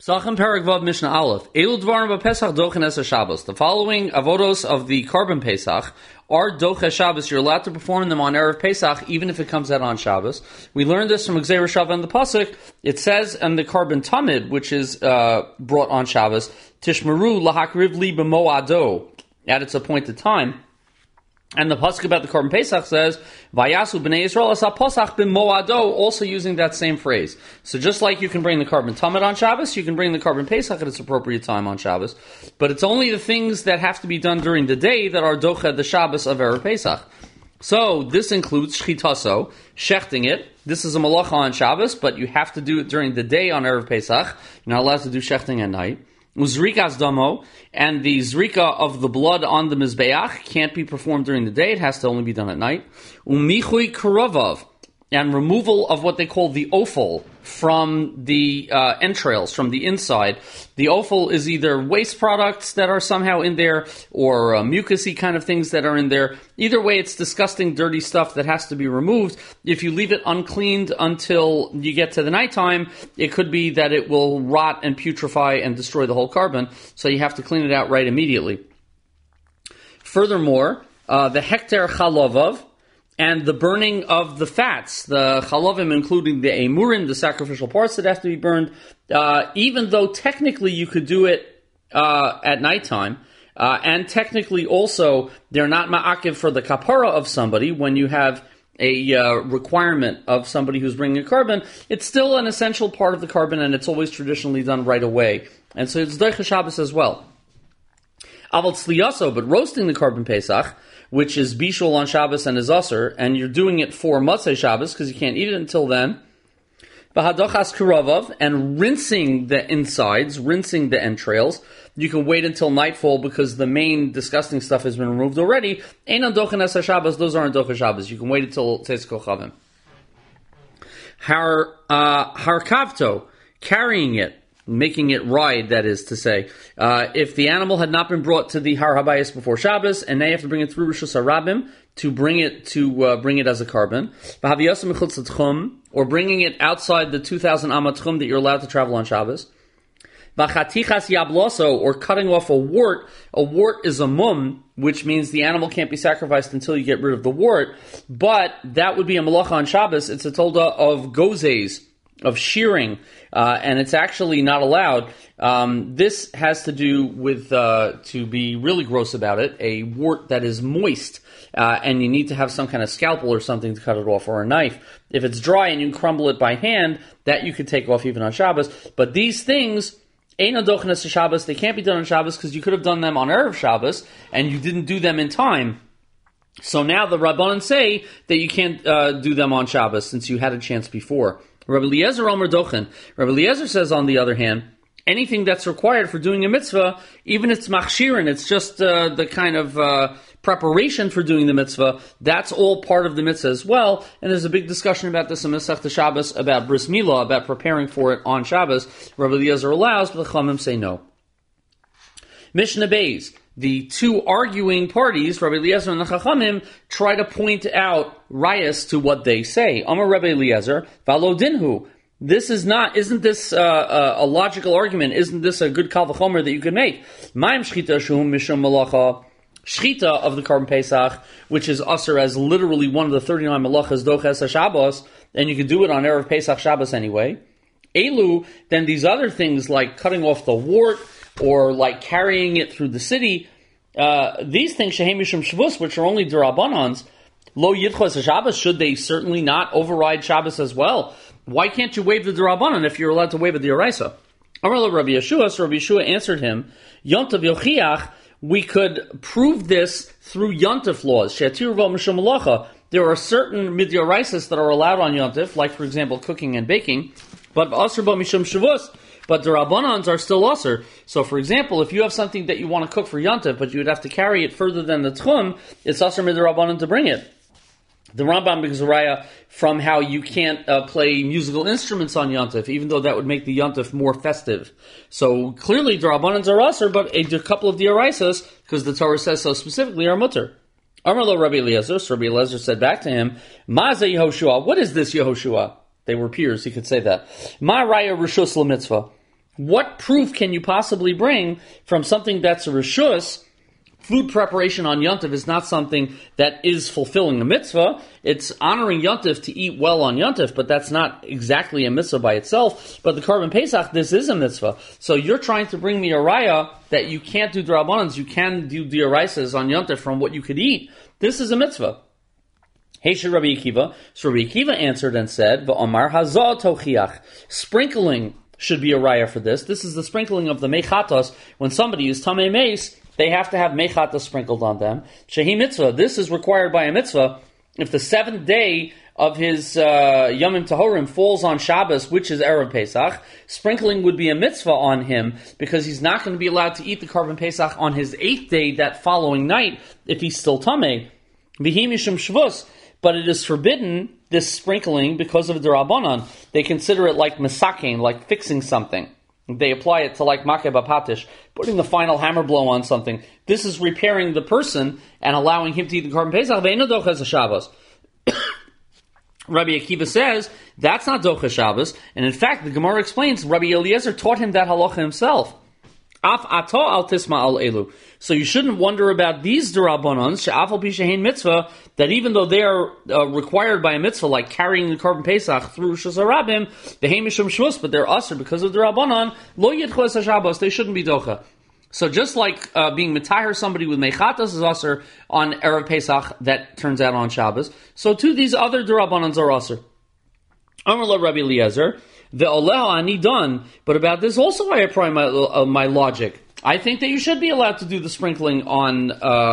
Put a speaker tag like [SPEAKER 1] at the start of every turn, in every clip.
[SPEAKER 1] Sachem Perek Vav Mishnah Aleph. Elu Dvarim Pesach Dochen Es Shabbos. The following avodos of the Korban Pesach are Doche Shabbos. You're allowed to perform them on Erev Pesach, even if it comes out on Shabbos. We learned this from Gzeir Shav and the Pasuk. It says in the Korban Tamid, which is brought on Shabbos, Tishmeru Lahakriv Li B'Moado, at its appointed time. And the pasuk about the Korban Pesach says, "Vayasu b'nei Yisrael as haposach b'moado," also using that same phrase. So just like you can bring the Korban Tamid on Shabbos, you can bring the Korban Pesach at its appropriate time on Shabbos. But it's only the things that have to be done during the day that are docha the Shabbos of Erev Pesach. So this includes shchitaso, shechting it. This is a malacha on Shabbos, but you have to do it during the day on Erev Pesach. You're not allowed to do shechting at night. Uzrikas damo, and the zrika of the blood on the mizbeach can't be performed during the day; it has to only be done at night. Umichui karovav, and removal of what they call the offal from the entrails, from the inside. The offal is either waste products that are somehow in there, or mucousy kind of things that are in there. Either way, it's disgusting, dirty stuff that has to be removed. If you leave it uncleaned until you get to the nighttime, it could be that it will rot and putrefy and destroy the whole carbon, so you have to clean it out right immediately. Furthermore, the hekter chalovav, and the burning of the fats, the chalavim, including the emurim, the sacrificial parts that have to be burned, even though technically you could do it at nighttime, and technically also they're not ma'akiv for the kapara of somebody when you have a requirement of somebody who's bringing a carbon, it's still an essential part of the carbon, and it's always traditionally done right away. And so it's doicha Shabbos as well. Aval tzliyaso, but roasting the Korban Pesach, which is bishul on Shabbos and is usher, and you're doing it for Motzei Shabbos because you can't eat it until then. V'hadochas karavav, and rinsing the insides, rinsing the entrails. You can wait until nightfall because the main disgusting stuff has been removed already. Ein dochen es Shabbos; those aren't dochen Shabbos. You can wait until Tzes Kochavim. Harkavto, carrying it, making it ride, that is to say. If the animal had not been brought to the Har Habayis before Shabbos, and now you have to bring it through Rishus HaRabim to bring it as a carbon, or bringing it outside the 2,000 Amat Tchum that you're allowed to travel on Shabbos. Bachatichas yabloso, or cutting off a wart. A wart is a mum, which means the animal can't be sacrificed until you get rid of the wart, but that would be a malacha on Shabbos. It's a tolda of gozes, of shearing, and it's actually not allowed. This has to do with, to be really gross about it, a wart that is moist, and you need to have some kind of scalpel or something to cut it off, or a knife. If it's dry and you can crumble it by hand, that you could take off even on Shabbos. But these things, Eino dochenes Shabbos, they can't be done on Shabbos because you could have done them on Erev Shabbos, and you didn't do them in time. So now the Rabbanan say that you can't do them on Shabbos since you had a chance before. Rabbi Eliezer Omer Dochen. Rabbi Eliezer says, on the other hand, anything that's required for doing a mitzvah, even if it's machshirin, it's just the kind of preparation for doing the mitzvah, that's all part of the mitzvah as well. And there's a big discussion about this in Masechta Shabbos, about bris milah, about preparing for it on Shabbos. Rabbi Eliezer allows, but the Chachamim say no. Mishnah Beis. The two arguing parties, Rabbi Eliezer and the Chachamim, try to point out rayas to what they say. Amar Rabbi Eliezer, v'alo dinhu. Isn't this a logical argument? Isn't this a good kal v'chomer that you could make? Ma'im shchita shum mishum malacha. Shchita of the Korban Pesach, which is usher as literally one of the 39 malachas doches HaShabbos, and you could do it on Erev Pesach Shabbos anyway. Elu, then these other things like cutting off the wart, or like carrying it through the city, these things, shehem mishum shvus, which are only d'Rabbanans, lo yidchos Shabbos, should they certainly not override Shabbos as well? Why can't you waive the d'Rabbanan if you're allowed to waive the Oraisa? Amar lo Rabbi Yeshua, so Rabbi Yeshua answered him, Yontav yochiach, we could prove this through Yontif laws. She'atir vo mishum malacha. There are certain midyoraisas that are allowed on Yontif, like for example cooking and baking, but asr bo mishum shavus. But the Rabbanans are still asr. So, for example, if you have something that you want to cook for Yontif, but you would have to carry it further than the Tchum, it's asr mid Rabbanan to bring it. The Rambam brings a raya from how you can't play musical instruments on Yontif, even though that would make the Yontif more festive. So clearly the Rabbanans are asr, but a couple of the Araisas, because the Torah says so specifically, are mutter. Amar lo Rabbi Eliezer, so Rabbi Eliezer said back to him, Ma ze Yehoshua, what is this Yehoshua? They were peers, he could say that. Ma raya rishus l'mitzvah. What proof can you possibly bring from something that's a reshus? Food preparation on Yontif is not something that is fulfilling a mitzvah. It's honoring Yontif to eat well on Yontif, but that's not exactly a mitzvah by itself. But the Korban Pesach, this is a mitzvah. So you're trying to bring me a raya that you can't do drabbanans, you can do diaraisas on Yontif from what you could eat. This is a mitzvah. Heisha Rabbi Akiva. So Rabbi Akiva answered and said, V'omar hazah tochiach. Sprinkling should be a raya for this. This is the sprinkling of the mechatos. When somebody is tamei meis, they have to have mechatos sprinkled on them. Shehi mitzvah. This is required by a mitzvah. If the seventh day of his Yomim Tahorim falls on Shabbos, which is Erev Pesach, sprinkling would be a mitzvah on him because he's not going to be allowed to eat the Korban Pesach on his 8th day that following night if he's still tamei. V'hi mishum shvus. But it is forbidden, this sprinkling, because of the Rabbanan. They consider it like mesakein, like fixing something. They apply it to like makeh bapatish, putting the final hammer blow on something. This is repairing the person and allowing him to eat the Korban Pesach. Ve'eino doches Shabbos. Rabbi Akiva says that's not doches Shabbos, and in fact, the Gemara explains Rabbi Eliezer taught him that halacha himself. Af ato al tisma al elu. So you shouldn't wonder about these derabbanans, she'afal pi shehein mitzvah, that even though they are required by a mitzvah, like carrying the Korban Pesach through Rosh Hashanah, v'hein mishum shvus, but they're aser because of the Rabbanan, lo yidchu es HaShabbos, they shouldn't be docha. So just like being mitahir somebody with mechatas is aser on Erev Pesach, that turns out on Shabbos, so too these other derabbanans are aser. Amar la Rabbi Eliezer, the oleha ani done, but about this also I apply my logic. I think that you should be allowed to do the sprinkling on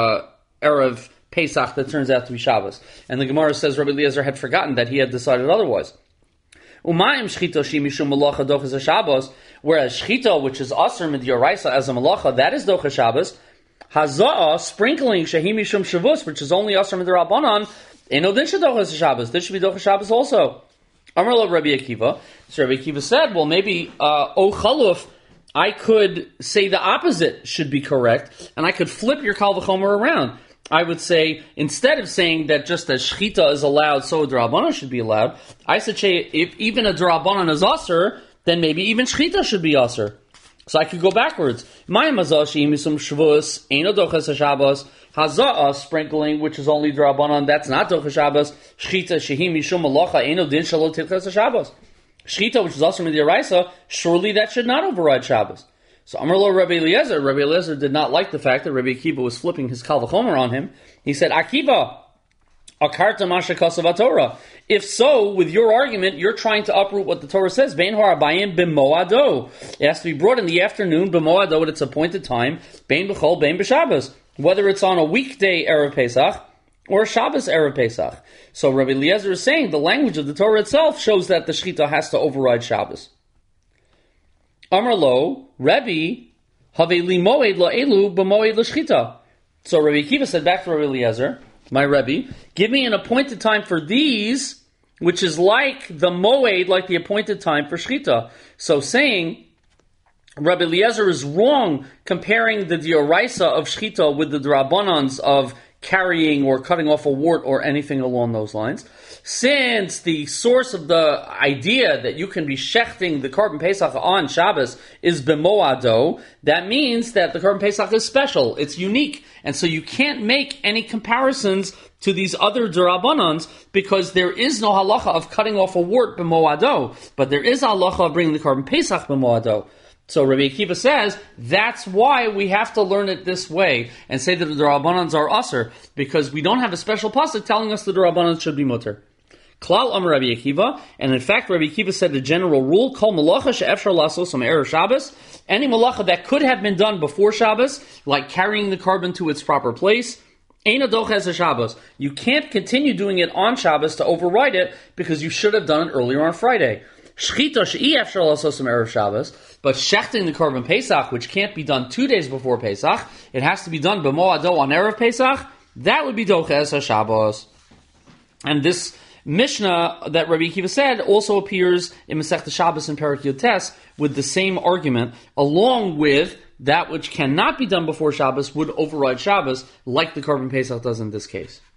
[SPEAKER 1] Erev Pesach that turns out to be Shabbos. And the Gemara says Rabbi Eliezer had forgotten that he had decided otherwise. Umayim shchita shi mishum malacha dochas Shabbos, whereas shchita, which is aser midyoraisa as a malacha, that is dochas Shabbos. Haza'ah, sprinkling shehi mishum shavus, which is only aser midrabanan, eno din shadochas Shabbos. This should be dochas Shabbos also. Amar lo Rabbi Akiva. So Rabbi Akiva said, well, maybe O Chaluf, I could say the opposite should be correct, and I could flip your Kal V'chomer around. I would say, instead of saying that just as Shechita is allowed, so a D'Rabbanan should be allowed, I should say, if even a D'Rabbanan is Aser, then maybe even Shechita should be Aser. So I could go backwards. Mayim hazah she'im misum shvus, eino doches HaShabbos, hazah, sprinkling, which is only D'Rabbanan, that's not doches Shabbos, Shechita she'im mishum malacha, eino din shelo tilches HaShabbos. Shechita, which is also midiraisa, surely that should not override Shabbos. So Amar lo Rabbi Eliezer did not like the fact that Rabbi Akiva was flipping his Kal V'chomer on him. He said, Akiva, akarta masha kasav Torah. If so, with your argument, you're trying to uproot what the Torah says. Bein harabayim b'moado. It has to be brought in the afternoon, b'moado at its appointed time, bein b'chol, bein b'Shabbos. Whether it's on a weekday Erev Pesach, or Shabbos Erev Pesach. So Rabbi Eliezer is saying the language of the Torah itself shows that the Shechita has to override Shabbos. Amar lo, Rebbe, haveli moed la'elu b'moed l'shchita. So Rabbi Akiva said back to Rabbi Eliezer, my Rebbe, give me an appointed time for these, which is like the moed, like the appointed time for Shechita. So saying, Rabbi Eliezer is wrong comparing the dioraisa of Shechita with the drabbanans of carrying or cutting off a wart or anything along those lines. Since the source of the idea that you can be shechting the Korban Pesach on Shabbos is b'moado, that means that the Korban Pesach is special, it's unique, and so you can't make any comparisons to these other D'Rabbanans because there is no halacha of cutting off a wart b'moado, but there is a halacha of bringing the Korban Pesach b'moado. So Rabbi Akiva says, that's why we have to learn it this way and say that the D'Rabbanans are aser, because we don't have a special pasuk telling us the D'Rabbanans should be mutter. Klal Amar Rabbi Akiva, and in fact Rabbi Akiva said a general rule, Kol malacha she'efshar lasos erev Shabbos, any malacha that could have been done before Shabbos, like carrying the carbon to its proper place, eino doches HaShabbos. You can't continue doing it on Shabbos to override it because you should have done it earlier on Friday. Shechita she'i efshar lasos erev Shabbos, but shechting the Korban Pesach, which can't be done 2 days before Pesach, it has to be done b'moado on Erev Pesach, that would be doches HaShabbos. And this Mishnah that Rabbi Akiva said also appears in Masechta Shabbos and Perek Yud Tes with the same argument, along with that which cannot be done before Shabbos would override Shabbos, like the Korban Pesach does in this case.